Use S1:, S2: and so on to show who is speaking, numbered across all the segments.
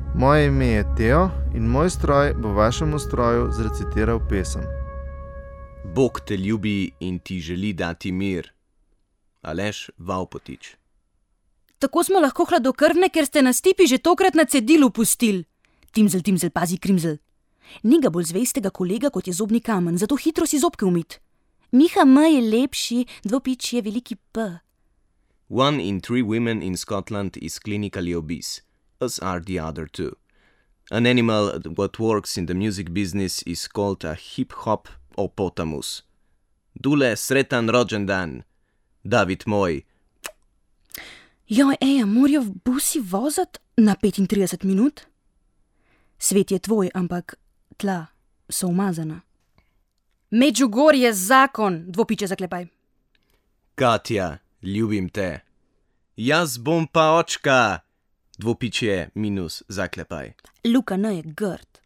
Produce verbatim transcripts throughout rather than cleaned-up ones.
S1: Moje ime je Teo in moj stroj bo vašemu stroju zrecitiral pesem.
S2: Bog te ljubi in ti želi dati mir. Aleš Vavpotič.
S3: Tako smo lahko hladnokrvne, ker ste nas tipi že tokrat na cedilu pustili. Timzel, timzel, pazi, krimzel. Ni ga bolj zvestega kolega, kot je zobni kamen, zato hitro si zobke umit. Miha M je lepši, dvopič je veliki P.
S2: One in three women in Scotland is clinically obese, as are the other two. An animal that works in the music business is called a hip-hop opotamus. Dule, sretan rođendan, David moj.
S3: Joj, eja, morajo v busi vozat na petintrideset minut? Svet je tvoj, ampak tla so umazana. Medžugorje zakon, dvopiče zaklepaj.
S2: Katja, ljubim te. Jaz bom pa očka, dvopiče minus zaklepaj.
S3: Luka N je grd.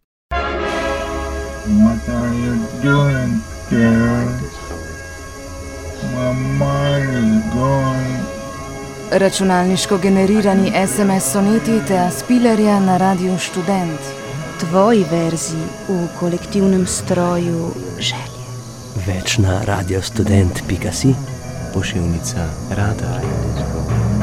S4: What are you doing, girl? My mind is going.
S5: Računalniško generirani es em es soneti Tea Spilerja na Radiu Študent.
S3: Tvoji verzi v kolektivnem stroju želje.
S6: Več na radiostudent pika si.
S2: Poševnica Radar.